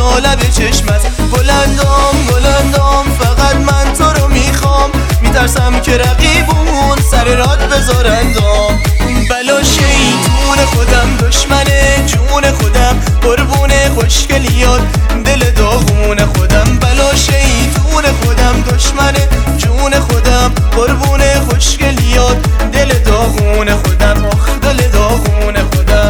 تا لب چشمت. بلندام فقط من تو رو میخوام، میترسم که رقیبون سر راد بذارندم. بلا شیطون خودم، دشمن جون خودم، قربون خوشگلیات دل داغون خودم. بلا شیطون خودم، دشمن جون خودم، قربون خوشگلیات دل داغون خودم. آخ دل داغون خودم.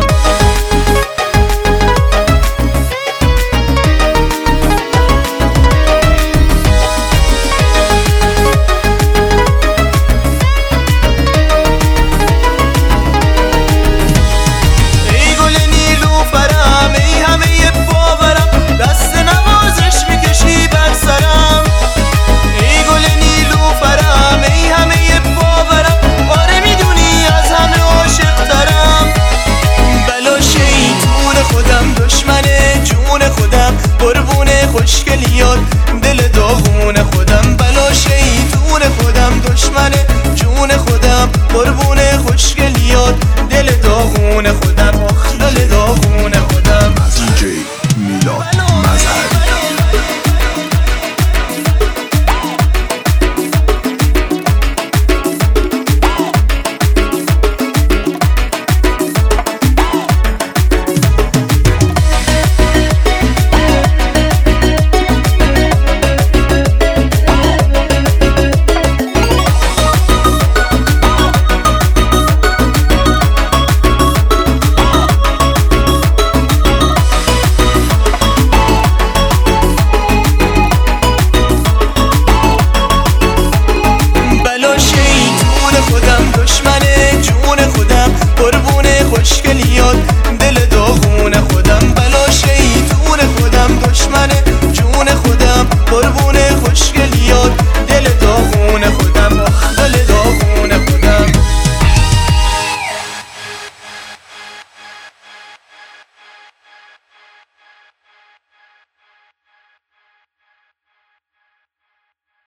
خوشگلیات دل داغون خودم. بلا شیطون خودم، دشمن جون خودم، قربون خوشگلیات دل داغون خودم. آخ دل داغون خودم. دی‌جی میلاد مظهری. دشمن جون خودم، قربون خوشگلیات دل داغون خودم. بلا شیطون خودم، دشمن